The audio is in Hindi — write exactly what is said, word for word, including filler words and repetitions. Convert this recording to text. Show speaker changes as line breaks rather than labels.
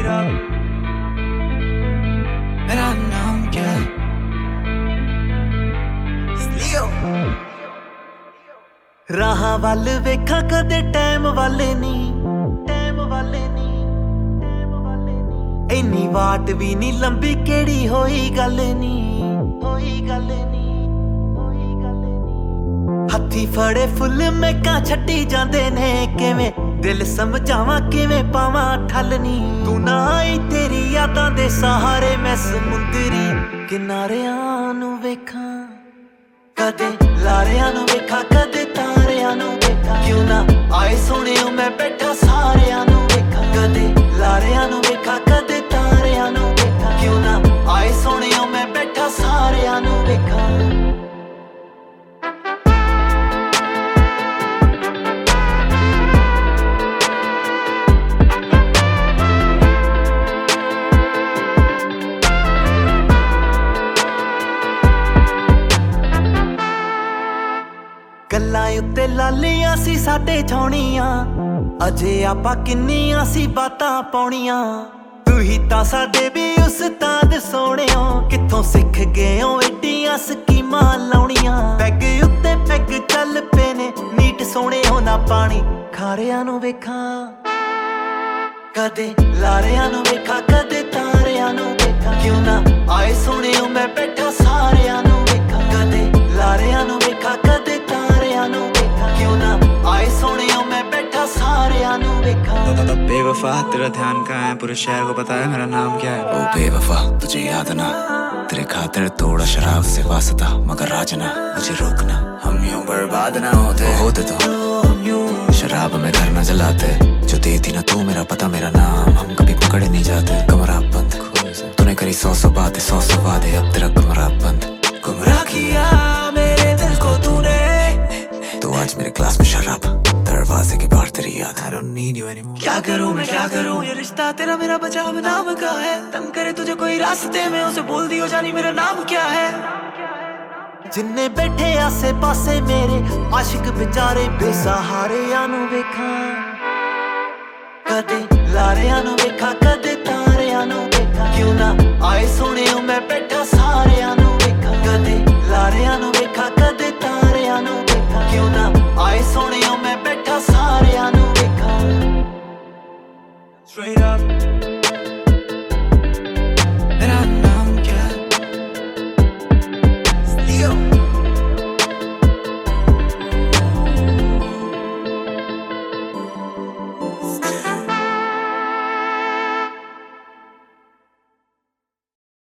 तेरा, मेरा नाम क्या है?
राह वल वेखा कदे टाइम वाले नी, टाइम वाले नी, टाइम वाले नी। इन्नी वाट भी नी लंबी केड़ी होई गल नी, होई गल नी, होई गल नी। हत्थी फड़े फुल महका छड्डी जांदे ने किवें, दिल समझावां किवें पावां ठल नी। तू ना आई तेरी यादां दे सहारे मैं समुंदरी किनारियां नूं वेखां, कदे लारियां नूं वेखां कदे तारियां नूं वेखां। क्यों ना आए सोहणियो मैं बैठा सारियां नूं वेखां, कदे लारियां नूं वेखां कदे तारियां नूं वेखां। क्यों ना आए सोहणियो मैं बैठा सारियां नूं वेखां। गल्लां उत्ते लालियां सी साडे छौणियां, अजे आपां किन्नियां सी बातां पाउणियां। तू ही तां साडे भी उस्ताद सोहणियो, कित्थों सिख गए हो एड्डियां स्कीमां लाउणियां। पैग उत्ते पैग चल पे ने नीट सोहणियो, ना पानी खारियां नूं वेखां, कदे लारियां नूं वेखां कदे तारियां नूं वेखां। क्यों ना आए सोहणियो मैं बैठा सारियां नूं वेखां, कदे लारियां नूं वेखां कदे तारियां नूं वेखां। क्यों ना आए सोहणियो मैं बैठा सारियां नूं वेखां।
बेवफा तेरा ध्यान कहाँ है, पूरे शहर को पता है मेरा नाम क्या है।
ओ बेवफा तुझे याद ना, तेरे खातिर तोड़ा शराब से वास्ता, मगर राजना मुझे रोकना, हम यूं बर्बाद ना होते होते तो शराब में घर न जलाते। जो देती ना तू मेरा पता मेरा नाम, हम कभी पकड़े नहीं जाते। कमरा बंद तूने करी सौ सौ बातें सौ सौ वादे, अब तेरा कमरा बंद। गुमराह किया मेरे दिल को तूने, तो आज मेरे क्लास में शराब, दरवाजे के बाहर तेरी याद। I don't need you anymore।
क्या करूं मैं क्या करूं, ये रिश्ता तेरा मेरा बचा अब नाम का है। तंग करे तुझे कोई रास्ते में, उसे बोल दियो जानी मेरा नाम क्या है।
जिन्ने बैठे आसे पासे मेरे आशिक बेचारे बेसहारियां नूं वेखां, कदे लारियां नूं वेखां कदे तारियां नूं वेखां। क्यों ना आए सोहणियो मैं बैठा